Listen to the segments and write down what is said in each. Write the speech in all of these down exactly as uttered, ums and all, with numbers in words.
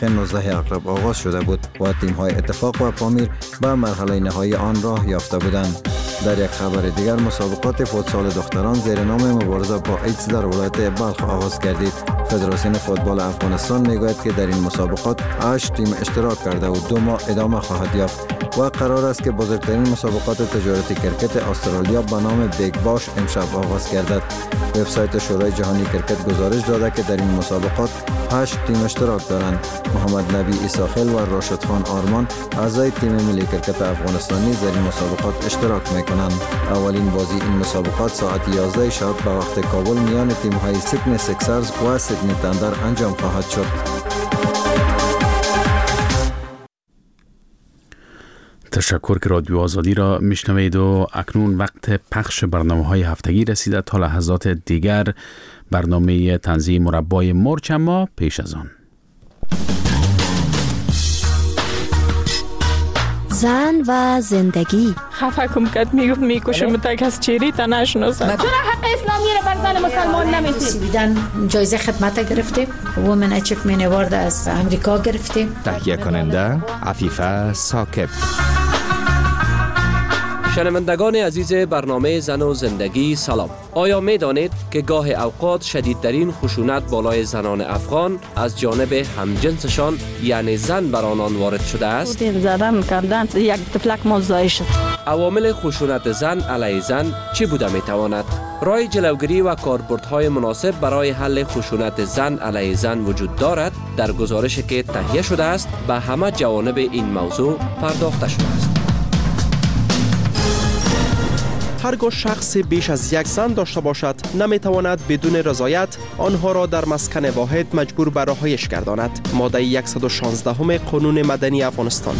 نوزده اکتبر آغاز شده بود و تیم‌های اتفاق و پامیر به مرحله نهایی آن راه یافته بودند. در یک خبر دیگر مسابقات فوتسال دختران زیر نام مبارزه با ایدز در ولایت بلخ آغاز گردید. فدراسیون فوتبال افغانستان میگوید که در این مسابقات هشت تیم اشتراک کرده و دو ماه ادامه خواهد یافت و قرار است که بزرگترین مسابقات تجارتی کرکت استرالیا به نام بیگ باش امشب آغاز گردد. وبسایت شورای جهانی کرکت گزارش داده که در این مسابقات هشت تیم اشتراک دارند. محمد نبی ایساخیل و راشد خان آرمان اعضای تیم ملی کرکت افغانستانی در این مسابقات اشتراک میکنند. اولین بازی این مسابقات ساعت یازده شب به وقت کابل میان تیم‌های سیدنی سیکسرز و سیدنی تندر انجام خواهد شد. تشکر که رادیو آزادی را میشنوید و اکنون وقت پخش برنامه‌های هفتگی رسیده. تا لحظات دیگر برنامه تنزیه مربای مرچ، اما پیش از آن زن و زندگی. خفه کم کد میگفت میکشم تک از چیری تا نشناسم. چرا حق اسلامی را بر زن مسلمان نمیتیم؟ بیدن جایزه خدمت گرفتیم. وومن اچیومنت اوارد از امریکا گرفتیم. تهیه کننده عفیفه ثاقب. شنوندگان عزیز برنامه زن و زندگی سلام. آیا می دانید که گاه اوقات شدیدترین خشونت بالای زنان افغان از جانب همجنسشان یعنی زن بر آنان وارد شده است؟ زدن کردن یک تفلک موضوعی شد. عوامل خشونت زن علیه زن چی بوده می تواند؟ راه جلوگیری و کاربردهای مناسب برای حل خشونت زن علیه زن وجود دارد؟ در گزارشی که تهیه شده است به همه جوانب این موضوع پرداخته شده است. هرگاه شخص بیش از یک زن داشته باشد نمیتواند بدون رضایت آنها را در مسکن واحد مجبور به رهایش گرداند. ماده صد و شانزده قانون مدنی افغانستان.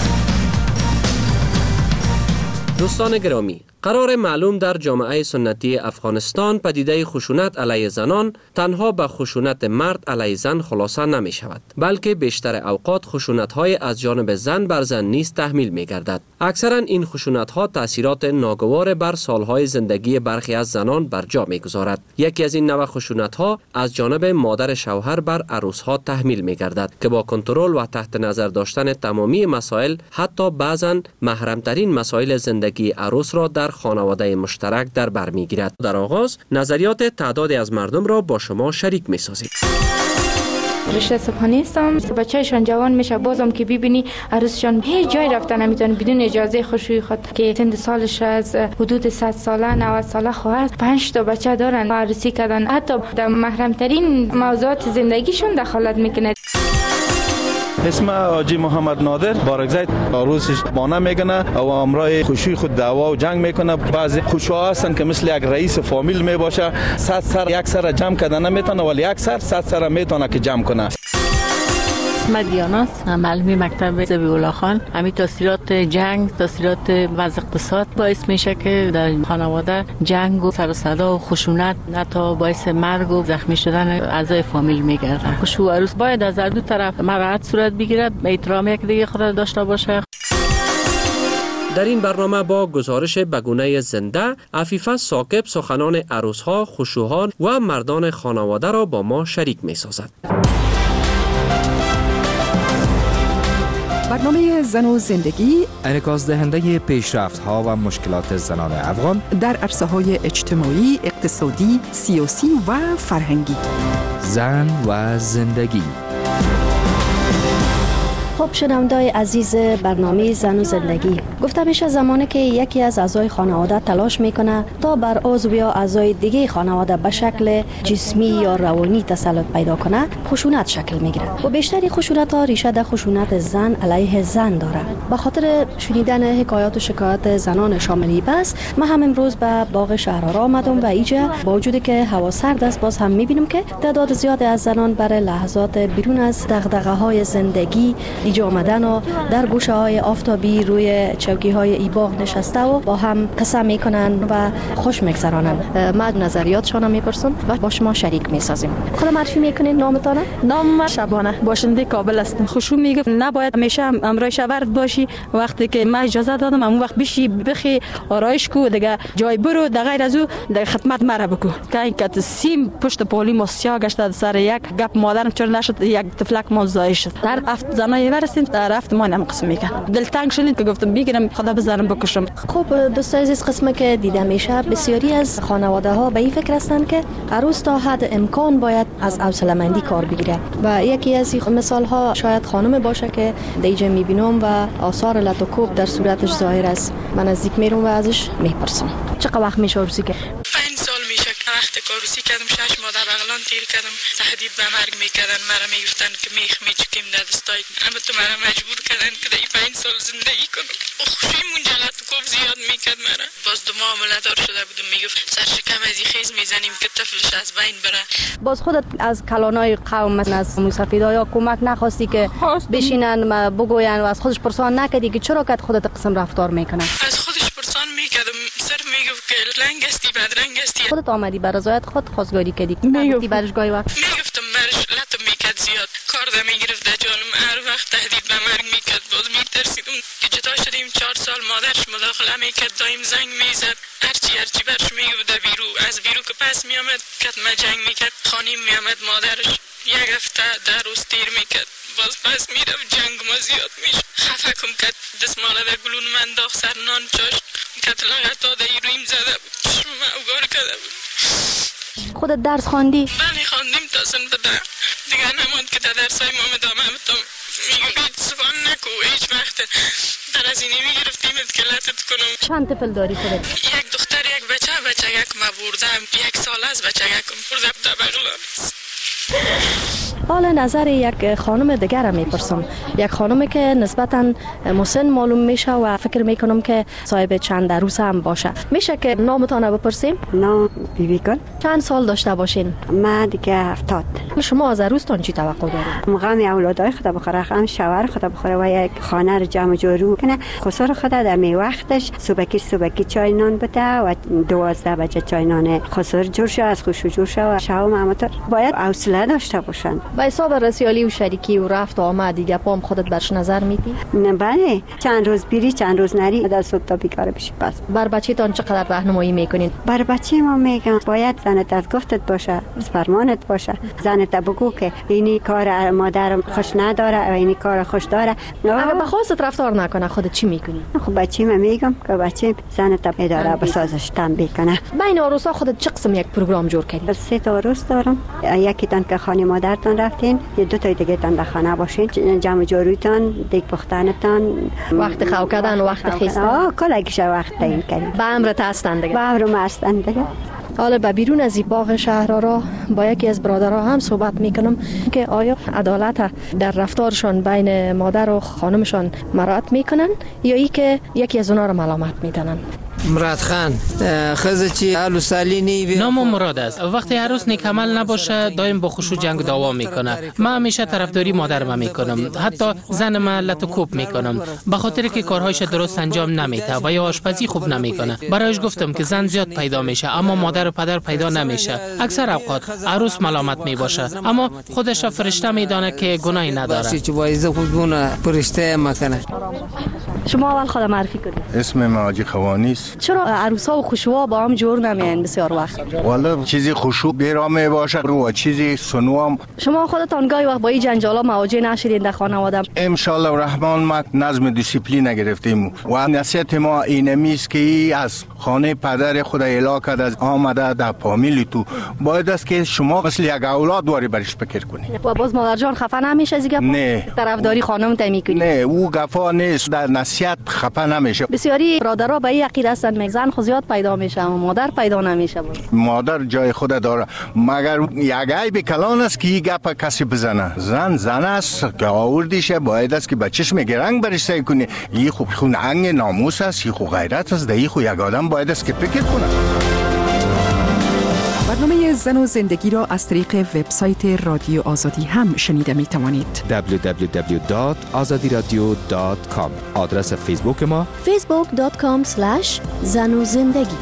دوستان گرامی، قرار معلوم در جامعه سنتی افغانستان پدیده خشونت علیه زنان تنها به خشونت مرد علیه زن خلاصه نمی شود، بلکه بیشتر اوقات خشونت های از جانب زن بر زن نیز تحمیل می گردد. اکثرا این خشونت ها تاثیرات ناگوار بر سالهای زندگی برخی از زنان بر جا می گذارد. یکی از این نوع خشونت ها از جانب مادر شوهر بر عروس ها تحمیل می گردد که با کنترل و تحت نظر داشتن تمامی مسائل، حتی بعضا محرم ترین مسائل زندگی عروس را در خانواده مشترک در بر میگیرد. در آغاز نظریات تعدادی از مردم را با شما شریک می سازیم. رشته صبحانی هستم. بچه‌شان جوان میشه، بازم که ببینی عروسشان هیچ جای رفتن نمیتونه بدون اجازه خوشوی خود که سن سالش از حدود صد ساله نود ساله خواهد. پنج تا بچه دارن، عروسی کردن، حتی در محرم ترین موضوعات زندگیشون دخالت میکنه. اسم حاجی محمد نادر بارگزای عروسش بانه میکنه و امرای خوشی خود دعوا و جنگ میکنه. بعضی خوشا هستن که مثل یک رئیس فامیل میباشه، صد سر یک سر جمع کردن نمیتونه ولی یک سر صد سر میتونه که جمع کنه. مدیاناس معلمی مکتب زبی‌الله خان. همین تاثیرات جنگ، تاثیرات وضع اقتصاد باعث میشه که در خانواده جنگ و سر و صدا و خشونت حتی باعث مرگ و زخمی شدن اعضای فامیل میگردن. خوشو و عروس باید از هر دو طرف مراعات صورت بگیرد، احترام یک دیگه خود داشته باشه. در این برنامه با گزارش بگونه زنده عفیفه ثاقب سخنان عروس‌ها، خشوها و مردان خانواده را با ما شریک می‌سازد. برنامه زن و زندگی انعکاس دهنده پیشرفت ها و مشکلات زنان افغان در عرصه های اجتماعی، اقتصادی، سیاسی و فرهنگی. زن و زندگی. خب شنونده‌های عزیز برنامه زن و زندگی، گفته میشه زمانی که یکی از اعضای خانواده تلاش میکنه تا بر عضو یا اعضای دیگه خانواده به شکل جسمی یا روانی تسلط پیدا کنه، خشونت شکل میگیره و بیشتری خشونت ها ریشه در خشونت زن علیه زن داره. به خاطر شنیدن حکایات و شکایات زنان شاملی بس من هم امروز به باغ شهرآرا آمدم و اینجا با وجودی که هوا سرد است باز هم میبینم که تعداد زیاد از زنان برای لحظات بیرون از دغدغه‌های زندگی اینجا آمدن و در گوشه های آفتابی روی چوکی های ای باغ نشسته و با هم قصه میکنن و خوش میگذرانن. ما نظریاتشان میپرسن و با شما شریک میسازیم. خود معرفی میکنین نامتان؟ نام شبانه، باشنده کابل هستم. خوشو میگه نباید همیشه امرای شورد باشی. وقتی که ما اجازه دادم اون وقت بشی بخی آرایش کو دیگه جای برو در غیر از او در خدمت مرا بکو. که اینکه سیم پشت پولی ماسیا گشت سر یک گپ مادرم چرا نشد یک تفلک ما زای شد. در هفت زنای ورسیم در هفت ما نم قسم میکرد. دلتنگ شدیم که گفتم بگیرم خدا بزنم بکشم. خب دوستای عزیز، قسمه که دیده میشه بسیاری از خانواده ها به این فکر هستند که عروس تا حد امکان باید از حوصله‌مندی کار بگیره و یکی از این مثال ها شاید خانم باشه که دیجا میبینم و آثار لطوکوب در صورتش ظاهر است. من نزدیک میرم و ازش میپرسم چقدر وقت میشه عروسی که پنج سال میشه که وقت کاروسی کردم، شش ماه در بغلان تیر کردم، تهدید به مرگ میکردن، مرا میگفتن که میخ میچکیم در دستای، اما تو مرا مجبور کردن که در پنج سال زندگی کنم. خوشی منجلت کوب زیاد میکرد مرا. باز دو معامله دار شده بودم، میگفت سر شکم از این خیز میزنیم که طفلش از بین بره. باز خودت از کلانای قوم مثلا از موسفیدایا کمک نخواستی که بشینن بگوین و از خودش پرسان نکردی که چرا که خودت قسم رفتار میکنن؟ از خودش پرسان میکردم، صرف میگفت که لنگ هستی بدرنگ هستی. خودت آمدی بر رضایت خود خواستگاری کردی؟ میگفتی برش گاهی وقت میگفتم برش لطم میکرد زیاد، کار ده میگرفت در جانم، هر وقت تهدید به مرگ میکرد. باز میترسیدم که جدا شدیم، چهار سال مادرش مداخله میکرد، دایم زنگ میزد، هرچی هرچی برش میگفت در بیرو. از بیرو که پس میامد کتمه جنگ میکرد، خانیم میامد مادرش یک هفته در روز تیر میکرد، باز پس میرم جنگ ما زیاد میشه. خفه کم کد دستماله در گلون من داغ سر نان چاشت کتلا حتی در رویم زده بود، چشم من اوگار کرده بود. خودت درس خواندی؟ بله خواندیم تا سنف ده دیگر نماند که در درسای ما مدامه بتم. میگم هیچ سفان نکو، هیچ وقت در از اینی میگرفتیمت که لطت کنم. چند طفل داری خودت؟ یک دختر یک بچه، بچه یک ما بردم، یک سال از بچه یکم بردم در بغلان. حالا نظر یک خانم دیگر میپرسم، یک خانم که نسبتا مسن معلوم میشه و فکر میکنم که صاحب چند عروس هم باشه. میشه که نامتان بپرسیم؟ نام بیبی گل. چند سال داشته باشین؟ من دیگه هفتاد. شما از عروستان چی توقع دارید؟ مقام اولادای خدا بخوره، هم شوهر خدا بخوره و یک خانه رو جمع جورو کنه. خسر خدا در می وقتش صبحکی صبحکی چای نان بده و دوازده بجه چای نان خسر جور شه، از خوشو جور شه و شام همونطور باید حوصله داشته باشن. با حساب رسیالی و شریکی و رفت و آمد دیگه پام خودت برش نظر میدی؟ نه بله، چند روز بیری چند روز نری در صبح تا بیکاره بشی. بس بر بچه‌تان چقدر راهنمایی میکنین؟ بر بچه ما میگم باید زنت از گفتت باشه، از فرمانت باشه. زنت بگو که اینی کار مادر خوش نداره و اینی کار خوش داره. اگه به خواستت رفتار نکنه خودت چی میکنی؟ خب بچه ما میگم که بچه زنت اداره بسازش تنبیه کنه. بین عروسا خودت چه قسم یک پروگرام جور کردی؟ سه تا عروس دارم. یکی تان که خانه مادرتان رفتین، یه دو تا دیگه تان در خانه باشین، جمع جوریتان، دیگ پختنتان، وقت خو کردن و وقت خیستن. آه کلاگیش وقت تعیین کردیم. به امرت هستند دیگه. به امر ما هستند دیگه. حالا به بیرون از این باغ شهرها با یکی از برادرها هم صحبت میکنم که آیا عدالت در رفتارشان بین مادر و خانمشان مراعات میکنن یا ای که یکی از اونها رو ملامت میدنن. مراد خان خزه چی حالو سالی نی نام مراد است. وقتی عروس نکمل نباشه دائم با خوشو جنگ دعوا میکنه. من همیشه طرفداری مادرم میکنم، حتی زن من لطوکوب میکنم به خاطر که کارهایش درست انجام نمیده و یا آشپزی خوب نمیکنه. برایش گفتم که زن زیاد پیدا میشه اما مادر و پدر پیدا نمیشه. اکثر اوقات عروس ملامت میباشه اما خودش را فرشته میدانه که گناهی نداره. چه وایزه خودونه فرشته میکنه. شما اول خودم معرفی کنید. اسم من حاجی خوانی است. چرا عروسا و خوشوا با هم جور نمیان بسیار وقت؟ والا چیزی خوشو بیرامه باشه و چیزی سنوام. شما خودتان گاهی وقت با این جنجالا مواجه نشدین در خانواده؟ ان شاء الله الرحمن ما نظم دیسیپلین گرفتیم و نصیحت ما اینمی است که از خانه پدر خود اعلام کرد از آمده در فامیل تو باید است که شما مثل یک اولاد دوری برش فکر کنید. و باز مادر جان خفه نمیشه از این نه طرفداری خانم تمی کنید؟ نه او گفا نیست، در نصیحت خفه نمیشه. بسیاری برادرها به این عقیده هستند میگن خو زیاد پیدا میشه اما مادر پیدا نمیشه. مادر جای خود داره مگر یک عیب کلان است که این گپ کسی بزنه. زن زن است که آوردیشه باید است که بچهش میگرنگ برش سعی کنه. این خوب خون انگ ناموس است، این خوب غیرت است، این خوب یک آدم باید است که فکر کنه. برنامه زن و زندگی را از طریق وبسایت رادیو آزادی هم شنیده می توانید. دبلیو دبلیو دبلیو دات آزادی رادیو دات کام. آدرس فیسبوک ما فیسبوک دات کام اسلش زن و زندگی.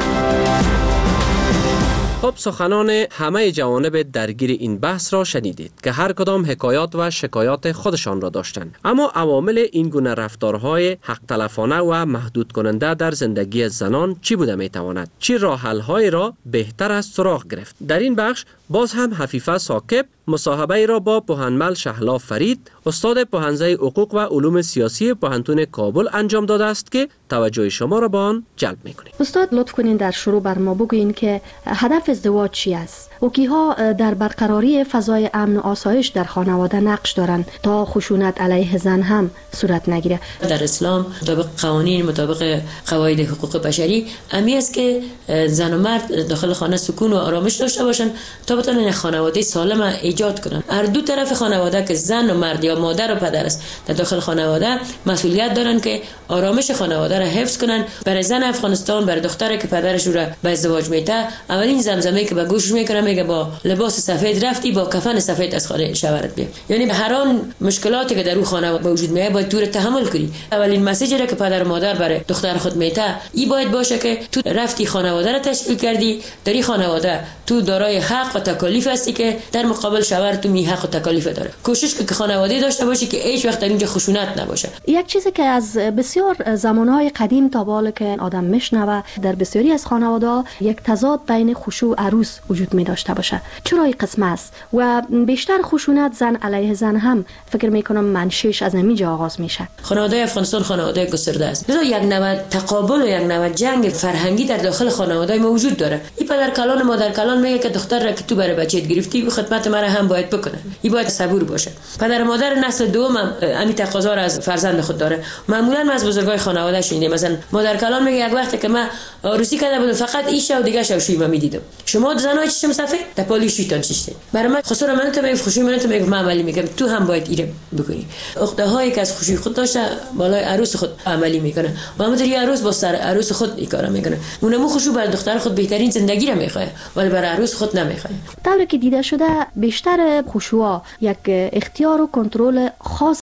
خب سخنان همه جوانب درگیر این بحث را شنیدید که هر کدام حکایات و شکایات خودشان را داشتند. اما عوامل این گونه رفتارهای حق تلفانه و محدود کننده در زندگی زنان چی بوده می تواند؟ چی راه حل‌هایی را بهتر است سراغ گرفت؟ در این بخش باز هم حفیفه ثاقب مصاحبه را با پوهنمل شهلا فرید، استاد پوهنځی حقوق و علوم سیاسی پوهنتون کابل انجام داده است که توجه شما را به آن جلب می‌کنیم. استاد لطف کنین در شروع بر ما بگویین که هدف ازدواج چی است؟ و کیها در برقراری فضای امن و آسایش در خانواده نقش دارند تا خشونت علیه زن هم صورت نگیره؟ در اسلام مطابق قوانین، مطابق قواعد حقوق بشری امی است که زن و مرد داخل خانه سکون و آرامش داشته باشند تا بتونن خانواده سالم ایجاد کنن. هر دو طرف خانواده که زن و مرد یا مادر و پدر است در داخل خانواده مسئولیت دارن که آرامش خانواده را حفظ کنن. برای زن افغانستان، برای دختری که پدرش رو به ازدواج میته، اولین زمزمه که به گوشش میکنه میگه با لباس سفید رفتی، با کفن سفید از خانه شوهرت بیا. یعنی به هر آن مشکلاتی که در اون خانه وجود میاد باید تو رو تحمل کنی. اولین مسیجی را که پدر و مادر برای دختر خود میته این باید باشه که تو رفتی خانواده را تشکیل کردی، در این خانواده تو دارای حق و تکالیف هستی که در مقابل شوهر تو می حق و تکالیف داره. کوشش که خانواده داشته باشی که هیچ وقت در اینجا خشونت نباشه. یک چیزی که از بسیار زمانهای قدیم تا بالا که آدم میشنوه در بسیاری از خانواده یک تضاد بین خشوع و عروس وجود می داشته باشه. چرا این قسم است؟ و بیشتر خشونت زن علیه زن هم فکر میکنم منشأش از همینجا آغاز میشه. خانواده افغانستان خانواده گسترده است. لذا یک نوع تقابل و یک نوع جنگ فرهنگی در داخل خانواده ما وجود داره. این پدر کلان مادر کلان میگه که دختر را که تو برای بچه‌ت گرفتی خدمت مرا هم باید بکنه. این باید صبور باشه. پدر و مادر نسل دوم هم همین تقاضا را از فرزند خود داره. معمولا ما از بزرگای خانواده شنیدیم مثلا مادر کلان میگه یک وقتی که من عروسی کرده بودم فقط این شو دیگه شو شوی من میدیدم. شما زنای چشم سفید در پالی شیطان چشته. برای من خسارت من تو میگم خوشی من تو میگم من عملی میگم تو هم باید ایره بکنی. عقده هایی که از خوشی خود داشته بالای عروس خود عملی میکنه. و همونطوری عروس با سر عروس خود این کارا میکنه. اونمو خوشو بر دختر خود بهترین زندگی را میخواد ولی برای عروس خود نمیخواد. طوری که دیده شده بیشتر خشوع یک اختیار و کنترل خاص